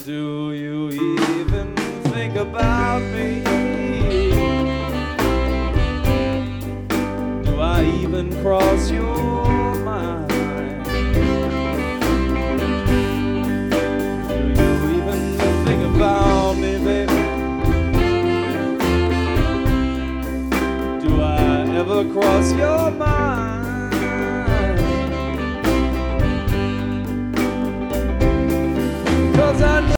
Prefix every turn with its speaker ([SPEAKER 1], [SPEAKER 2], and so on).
[SPEAKER 1] Do you even think about me? Do I even cross your mind? Do you even think about me, baby? Do I ever cross your mind?